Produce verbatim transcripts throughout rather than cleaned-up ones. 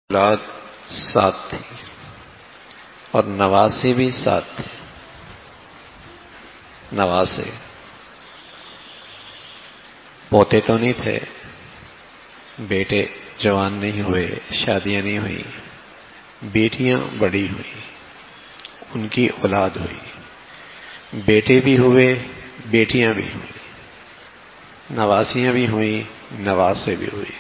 اولاد سات تھی اور نواسے بھی سات تھے. نواسے پوتے تو نہیں تھے، بیٹے جوان نہیں ہوئے، شادیاں نہیں ہوئی، بیٹیاں بڑی ہوئی، ان کی اولاد ہوئی، بیٹے بھی ہوئے، بیٹیاں بھی ہوئی، نواسیاں بھی ہوئیں، نواسے بھی ہوئی.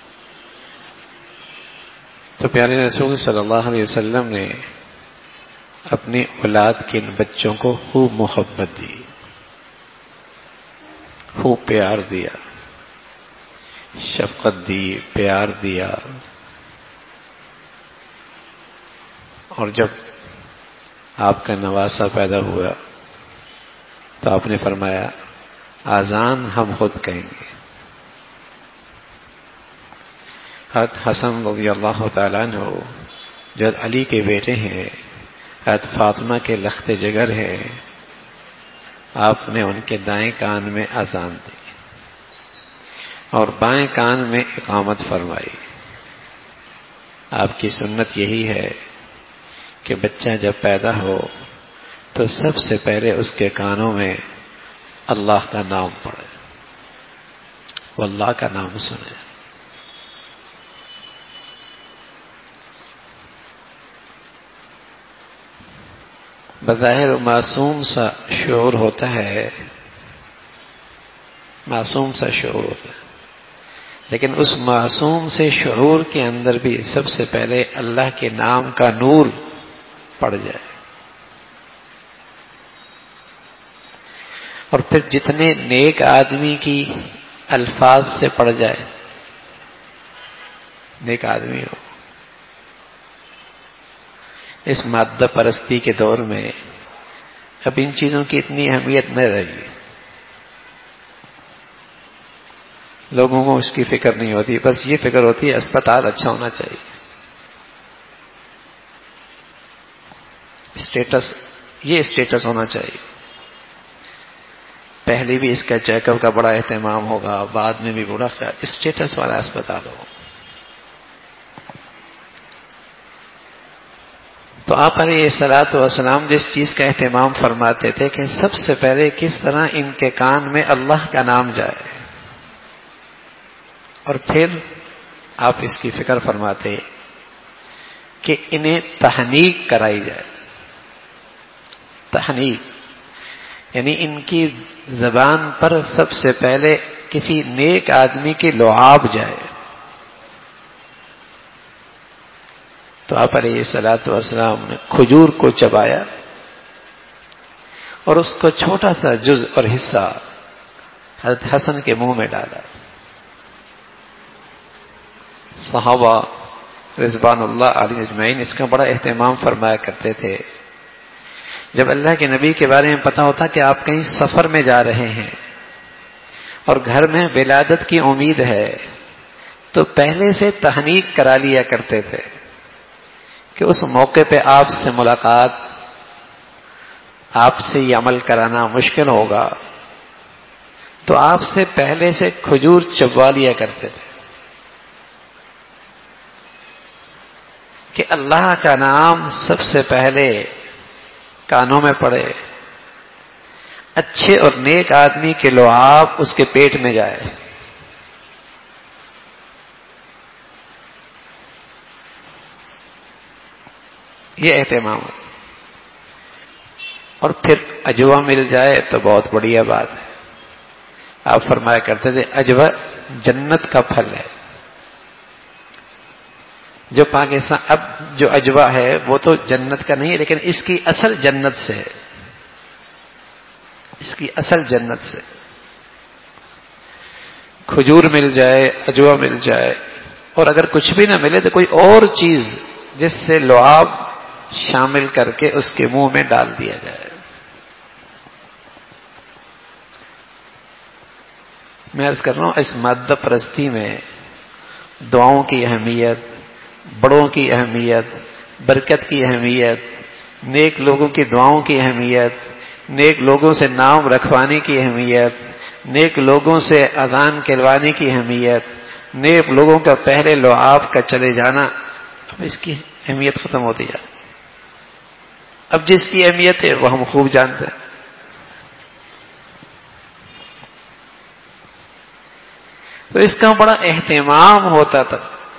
تو پیارے رسول صلی اللہ علیہ وسلم نے اپنی اولاد کے ان بچوں کو خوب محبت دی، خوب پیار دیا، شفقت دی، پیار دیا. اور جب آپ کا نواسا پیدا ہوا تو آپ نے فرمایا اذان ہم خود کہیں گے. حضرت حسن رضی اللہ تعالیٰ عنہ جو علی کے بیٹے ہیں، حضرت فاطمہ کے لخت جگر ہے، آپ نے ان کے دائیں کان میں اذان دی اور بائیں کان میں اقامت فرمائی. آپ کی سنت یہی ہے کہ بچہ جب پیدا ہو تو سب سے پہلے اس کے کانوں میں اللہ کا نام پڑھے، وہ اللہ کا نام سنے. بظاہر معصوم سا شعور ہوتا ہے، معصوم سا شعور ہوتا ہے، لیکن اس معصوم سے شعور کے اندر بھی سب سے پہلے اللہ کے نام کا نور پڑ جائے. اور پھر جتنے نیک آدمی کی الفاظ سے پڑ جائے، نیک آدمی ہو. اس مادہ پرستی کے دور میں اب ان چیزوں کی اتنی اہمیت نہ رہی، لوگوں کو اس کی فکر نہیں ہوتی، بس یہ فکر ہوتی ہے اسپتال اچھا ہونا چاہیے، اسٹیٹس، یہ اسٹیٹس ہونا چاہیے. پہلے بھی اس کا چیک اپ کا بڑا اہتمام ہوگا، بعد میں بھی بڑا خیال، اسٹیٹس والا اسپتال ہو. تو آپ علیہ الصلوۃ والسلام جس چیز کا اہتمام فرماتے تھے کہ سب سے پہلے کس طرح ان کے کان میں اللہ کا نام جائے، اور پھر آپ اس کی فکر فرماتے کہ انہیں تحنیک کرائی جائے. تحنیک یعنی ان کی زبان پر سب سے پہلے کسی نیک آدمی کی لعاب جائے. تو آپ علیہ الصلوۃ والسلام نے کھجور کو چبایا اور اس کو چھوٹا سا جز اور حصہ حضرت حسن کے منہ میں ڈالا. صحابہ رضوان اللہ علیہ اجمعین اس کا بڑا اہتمام فرمایا کرتے تھے. جب اللہ کے نبی کے بارے میں پتا ہوتا کہ آپ کہیں سفر میں جا رہے ہیں اور گھر میں ولادت کی امید ہے تو پہلے سے تحنیک کرا لیا کرتے تھے کہ اس موقع پہ آپ سے ملاقات، آپ سے یہ عمل کرانا مشکل ہوگا، تو آپ سے پہلے سے کھجور چبوا لیا کرتے تھے کہ اللہ کا نام سب سے پہلے کانوں میں پڑے، اچھے اور نیک آدمی کے لعاب اس کے پیٹ میں جائے. یہ اہتمام. اور پھر اجوا مل جائے تو بہت بڑھیا بات ہے. آپ فرمایا کرتے تھے اجوا جنت کا پھل ہے. جو پاکستان اب جو اجوا ہے وہ تو جنت کا نہیں ہے، لیکن اس کی اصل جنت سے ہے، اس کی اصل جنت سے. کھجور مل جائے، اجوا مل جائے، اور اگر کچھ بھی نہ ملے تو کوئی اور چیز جس سے لعاب شامل کر کے اس کے منہ میں ڈال دیا جائے. میں عرض کر رہا ہوں اس مادہ پرستی میں دعاؤں کی اہمیت، بڑوں کی اہمیت، برکت کی اہمیت، نیک لوگوں کی دعاؤں کی اہمیت، نیک لوگوں سے نام رکھوانے کی اہمیت، نیک لوگوں سے اذان کہلوانے کی اہمیت، نیک لوگوں کا پہلے لعاب کا چلے جانا اب اس کی اہمیت ختم ہوتی جاتی. اب جس کی اہمیت ہے وہ ہم خوب جانتے ہیں. تو اس کا بڑا اہتمام ہوتا تھا.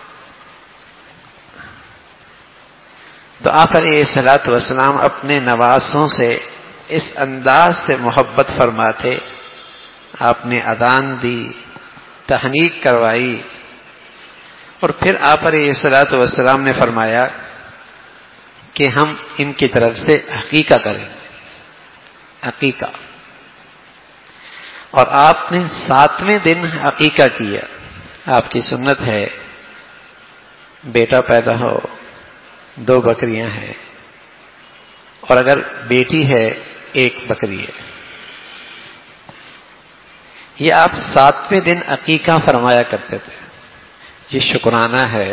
تو آپ علیہ الصلوۃ والسلام اپنے نواسوں سے اس انداز سے محبت فرماتے. آپ نے اذان دی، تحنیک کروائی، اور پھر آپ علیہ الصلوۃ والسلام نے فرمایا کہ ہم ان کی طرف سے عقیقہ کریں گے. عقیقہ. اور آپ نے ساتویں دن عقیقہ کیا. آپ کی سنت ہے بیٹا پیدا ہو دو بکریاں ہیں، اور اگر بیٹی ہے ایک بکری ہے. یہ آپ ساتویں دن عقیقہ فرمایا کرتے تھے. یہ شکرانہ ہے،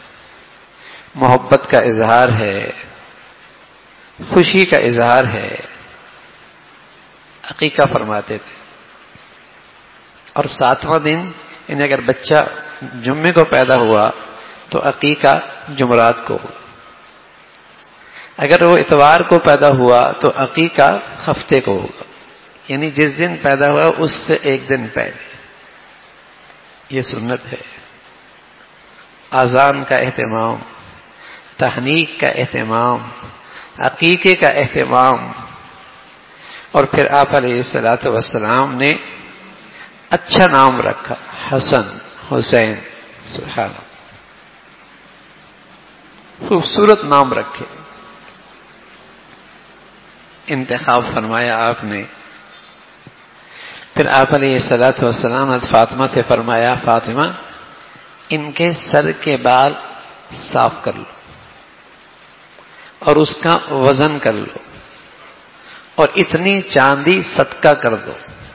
محبت کا اظہار ہے، خوشی کا اظہار ہے. عقیقہ فرماتے تھے. اور ساتواں دن یعنی اگر بچہ جمعے کو پیدا ہوا تو عقیقہ جمعرات کو ہوا. اگر وہ اتوار کو پیدا ہوا تو عقیقہ ہفتے کو ہوگا، یعنی جس دن پیدا ہوا اس سے ایک دن پہلے. یہ سنت ہے. اذان کا اہتمام، تحنیک کا اہتمام، عقیقے کا اہتمام. اور پھر آپ علیہ الصلوۃ والسلام نے اچھا نام رکھا، حسن حسین. سبحان اللہ، خوبصورت نام رکھے. انتخاب فرمایا آپ نے. پھر آپ علیہ الصلوۃ والسلام نے فاطمہ سے فرمایا فاطمہ ان کے سر کے بال صاف کر لو اور اس کا وزن کر لو اور اتنی چاندی صدقہ کر دو.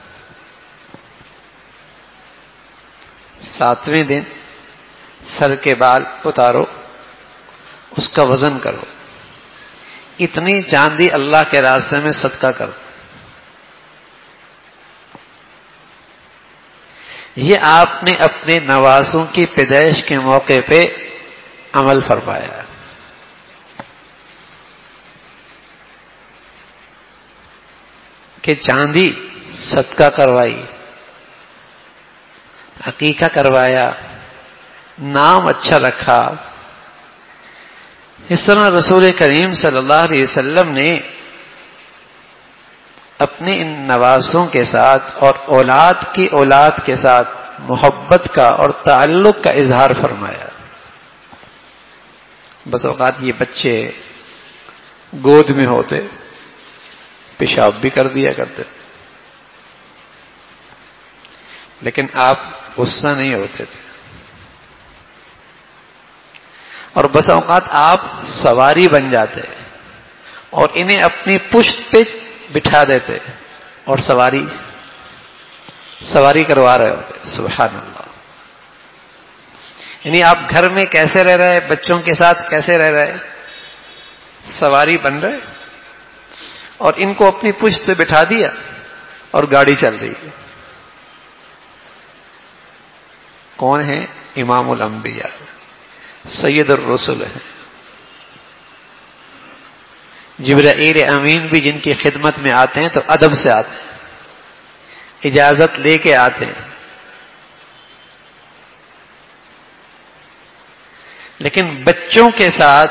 ساتویں دن سر کے بال اتارو، اس کا وزن کرو، اتنی چاندی اللہ کے راستے میں صدقہ کر دو. یہ آپ نے اپنے نواسوں کی پیدائش کے موقع پہ عمل فرمایا. کہ چاندی صدقہ کروائی، عقیقہ کروایا، نام اچھا رکھا. اس طرح رسول کریم صلی اللہ علیہ وسلم نے اپنے ان نواسوں کے ساتھ اور اولاد کی اولاد کے ساتھ محبت کا اور تعلق کا اظہار فرمایا. بس اوقات یہ بچے گود میں ہوتے پیشاب بھی کر دیا کرتے، لیکن آپ غصہ نہیں ہوتے تھے. اور بس اوقات آپ سواری بن جاتے اور انہیں اپنی پشت پہ بٹھا دیتے اور سواری سواری کروا رہے ہوتے. سبحان اللہ. یعنی آپ گھر میں کیسے رہ رہے، بچوں کے ساتھ کیسے رہ رہے، سواری بن رہے اور ان کو اپنی پشت پہ بٹھا دیا اور گاڑی چل رہی ہے. کون ہے؟ امام الانبیاء، سید الرسل ہیں. جبرائیل امین بھی جن کی خدمت میں آتے ہیں تو ادب سے آتے ہیں، اجازت لے کے آتے ہیں. لیکن بچوں کے ساتھ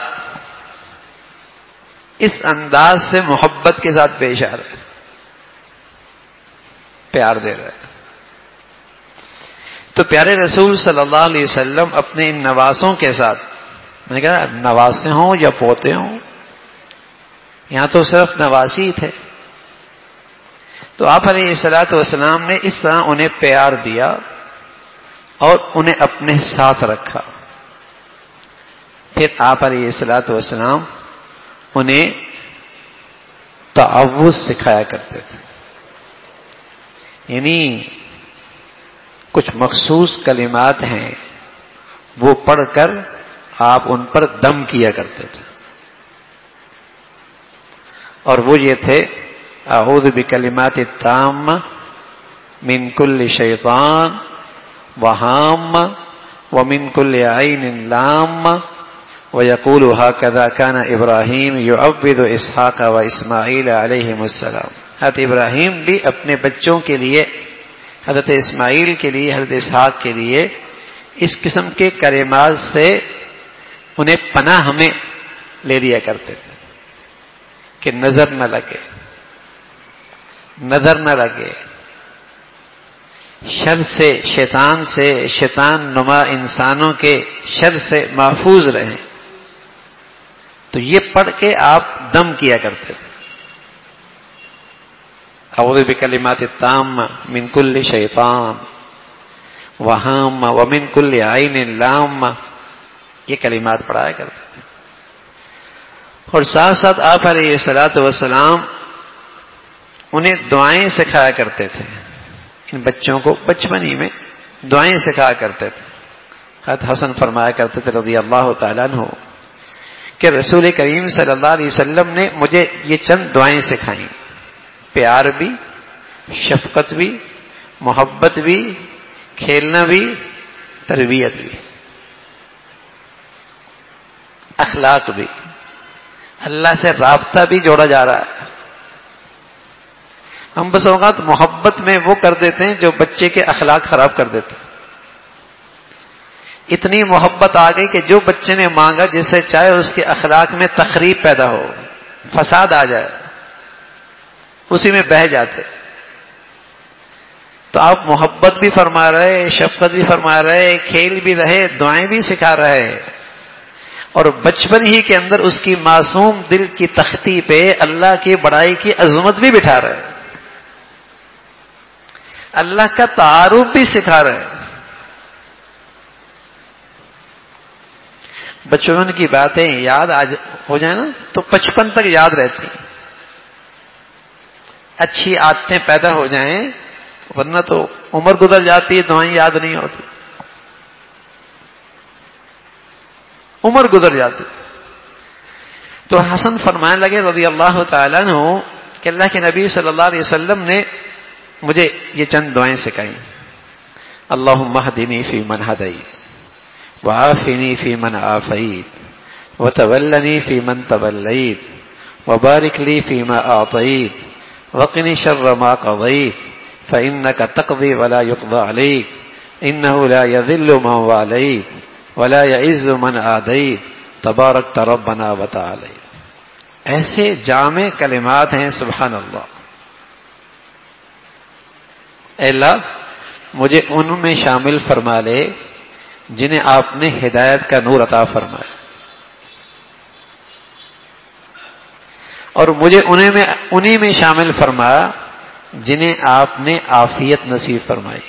اس انداز سے محبت کے ساتھ پیش آ رہے، پیار دے رہے. تو پیارے رسول صلی اللہ علیہ وسلم اپنے ان نواسوں کے ساتھ، میں نے کہا نواسے ہوں یا پوتے ہوں، یہاں تو صرف نواسی تھے. تو آپ علیہ الصلوۃ والسلام نے اس طرح انہیں پیار دیا اور انہیں اپنے ساتھ رکھا. پھر آپ علیہ الصلوۃ والسلام انہیں تعوذ سکھایا کرتے تھے. یعنی کچھ مخصوص کلمات ہیں وہ پڑھ کر آپ ان پر دم کیا کرتے تھے، اور وہ یہ تھے اعوذ بکلمات التامہ من کل شیطان وہام ومن کل عین لامہ وَيَقُولُ هَكَذَا كَانَ إِبْرَاهِيمُ يُعَوِّضُ إِسْحَاقَ وَإِسْمَاعِيلَ عَلَيْهِمُ السَّلَامُ. حضرت ابراہیم بھی اپنے بچوں کے لیے، حضرت اسماعیل کے لیے، حضرت اسحاق کے لیے اس قسم کے کلمات سے انہیں پناہ ہمیں لے لیا کرتے تھے کہ نظر نہ لگے، نظر نہ لگے، شر سے، شیطان سے، شیطان نما انسانوں کے شر سے محفوظ رہیں. تو یہ پڑھ کے آپ دم کیا کرتے تھے. اعوذ بکلمات التامہ من کل شیطان وہامہ ومن کل عین لامہ، یہ کلمات پڑھایا کرتے تھے. اور ساتھ ساتھ آپ علیہ الصلوۃ والسلام انہیں دعائیں سکھایا کرتے تھے. ان بچوں کو بچپن ہی میں دعائیں سکھایا کرتے تھے. حضرت حسن فرمایا کرتے تھے رضی اللہ تعالیٰ عنہ کہ رسول کریم صلی اللہ علیہ وسلم نے مجھے یہ چند دعائیں سکھائیں، پیار بھی، شفقت بھی، محبت بھی، کھیلنا بھی، تربیت بھی، اخلاق بھی. اللہ سے رابطہ بھی جوڑا جا رہا ہے. ہم بس اوقات محبت میں وہ کر دیتے ہیں جو بچے کے اخلاق خراب کر دیتے ہیں. اتنی محبت آ گئی کہ جو بچے نے مانگا جسے چاہے اس کے اخلاق میں تخریب پیدا ہو، فساد آ جائے، اسی میں بہہ جاتے. تو آپ محبت بھی فرما رہے، شفقت بھی فرما رہے، کھیل بھی رہے، دعائیں بھی سکھا رہے، اور بچپن ہی کے اندر اس کی معصوم دل کی تختی پہ اللہ کی بڑائی کی عظمت بھی بٹھا رہے، اللہ کا تعارف بھی سکھا رہے. بچپن کی باتیں یاد آج ہو جائیں نا تو بچپن تک یاد رہتی، اچھی عادتیں پیدا ہو جائیں، ورنہ تو عمر گزر جاتی ہے، دعائیں یاد نہیں ہوتی، عمر گزر جاتی. تو حسن فرمانے لگے رضی اللہ تعالیٰ عنہ کہ اللہ کے نبی صلی اللہ علیہ وسلم نے مجھے یہ چند دعائیں سکھائیں. اللہم اہدنی فی من ہدیت وعافنی فی من عافیت وتولنی فی من تولیت وبارک لی فیما اعطیت وقنی شر ما قضیت فإنک تقضی ولا یقضى علیک انہ لا یذل من والیت ولا یعز من عادیت تبارکت ربنا وتعالیت. ایسے جامع کلمات ہیں، سبحان اللہ. اے اللہ مجھے ان میں شامل فرما لے جنہیں آپ نے ہدایت کا نور عطا فرمایا، اور مجھے انہیں میں انہی میں شامل فرما جنہیں آپ نے عافیت نصیب فرمائی.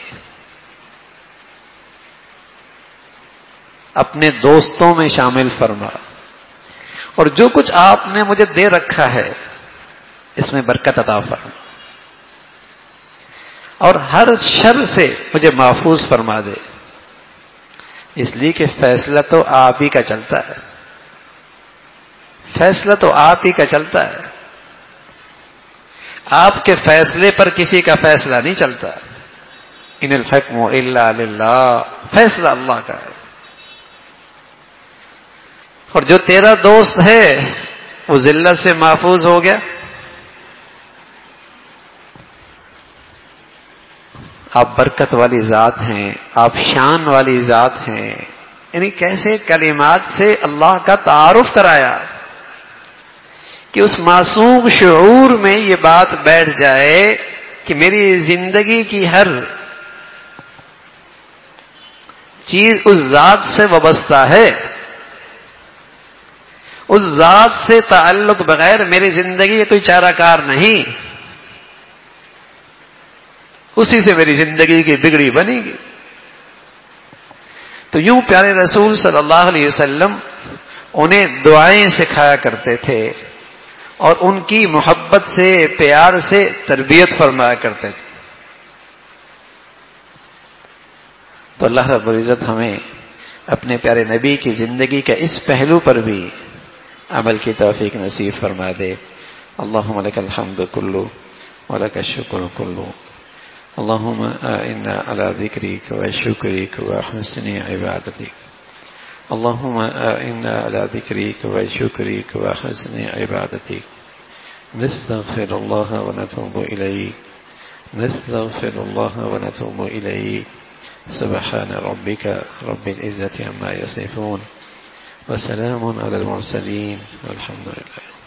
اپنے دوستوں میں شامل فرما، اور جو کچھ آپ نے مجھے دے رکھا ہے اس میں برکت عطا فرما، اور ہر شر سے مجھے محفوظ فرما دے. اس لیے کہ فیصلہ تو آپ ہی کا چلتا ہے، فیصلہ تو آپ ہی کا چلتا ہے. آپ کے فیصلے پر کسی کا فیصلہ نہیں چلتا. ان الحکم الا للہ، فیصلہ اللہ کا ہے. اور جو تیرا دوست ہے وہ ذلت سے محفوظ ہو گیا. آپ برکت والی ذات ہیں، آپ شان والی ذات ہیں. یعنی کیسے کلمات سے اللہ کا تعارف کرایا کہ اس معصوم شعور میں یہ بات بیٹھ جائے کہ میری زندگی کی ہر چیز اس ذات سے وابستہ ہے، اس ذات سے تعلق بغیر میری زندگی کوئی چارہ کار نہیں، اسی سے میری زندگی کی بگڑی بنے گی. تو یوں پیارے رسول صلی اللہ علیہ وسلم انہیں دعائیں سکھایا کرتے تھے اور ان کی محبت سے، پیار سے تربیت فرمایا کرتے تھے. تو اللہ رب العزت ہمیں اپنے پیارے نبی کی زندگی کا اس پہلو پر بھی عمل کی توفیق نصیب فرما دے. اللہم لک الحمد کلو ولک الشکر کلو اللہم اعنا علی ذکرک و شکرک و حسن عبادتک اللهم أعنا على ذكرك وشكرك وحسن عبادتك. نستغفر الله ونتوب إليك نستغفر الله ونتوب إليك. سبحان ربك رب العزة عما يصفون وسلام على المرسلين والحمد لله.